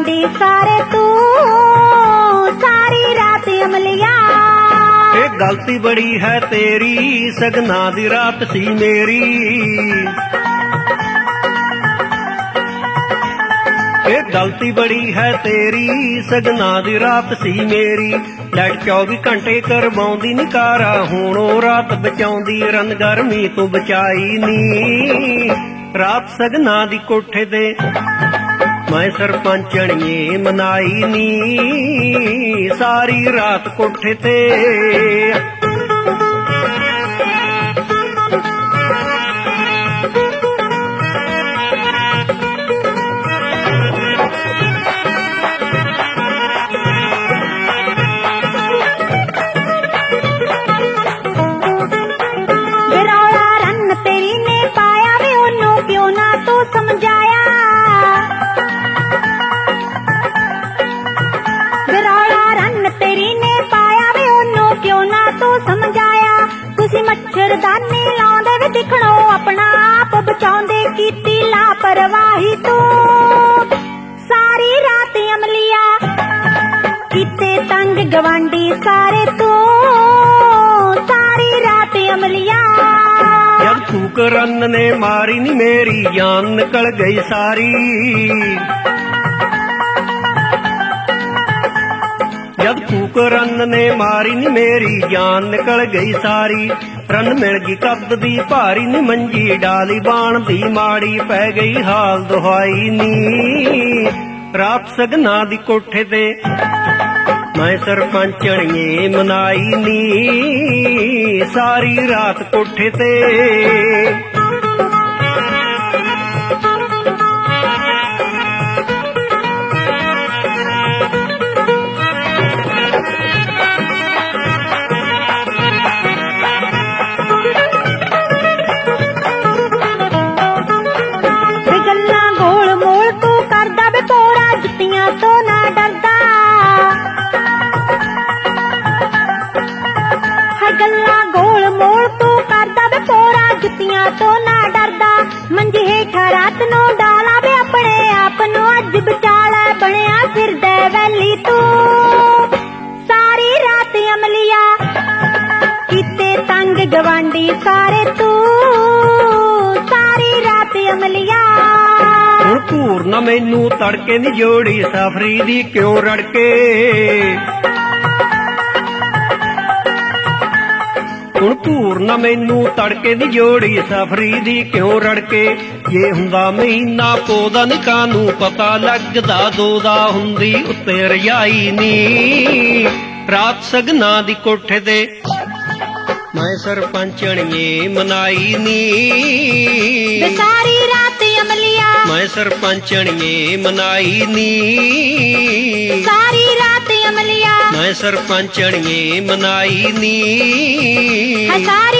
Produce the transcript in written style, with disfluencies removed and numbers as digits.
गवांडी सारे तू सारी रात अमलिया। ये गलती बड़ी है तेरी सगना दी रात सी मेरी। ये गलती बड़ी है तेरी सगना दी रात सी मेरी। लाइट 24 घंटे करवाउंदी नी कारा हुण ओ रात बचाउंदी रन गर्मी तो बचाई नी। रात सगना दी कोठे ते मैं सरपंचणिए मनाई नी सारी रात कोठे ते। मच्छरदानी लाउंदे वे दिखणो अपना आप बचाउंदे कीती लापरवाही तू सारी रात अमलिया। कीते तंग गवांडी सारे तू सारी रात अमलिया। जब फूक रन ने मारी नी मेरी जान निकल गई सारी। जब फूक रन ने मारी नी मेरी जान निकल गई सारी। रन मिल गई कद दी भारी नी मंजी डाली बाण दी माड़ी पै गई हाल दुहाई नी। रात सगना दी कोठे ते मैं सरपंचणिए मनाई नी सारी रात कोठे ते। तो ना डरदा मंजी हेठा रात नो डाला वे अपने आप नो अज बचाला बनिया फिरदे वैली तू सारी रात अमलिया। कीते तंग गवांडी सारे तू सारी रात अमलिया। हुण भूर ना मैनू तड़के नी जोड़ी सफरी दी क्यों रड़के। हुण भूर ना मैनू तड़के दी जोड़ी सफरी दी क्यों रड़के। ये हुंदा महीना पोदा नी कानू पता लगदा दोदा हुंदी उत्ते रजाई नी। रात सगना दी कोठे ते मैं सरपंचणिए मनाई नी सारी रात अमलिया। मैं सरपंचणिए मनाई नी सारी रात अमलिया। मैं सरपंचणिए मनाई नी।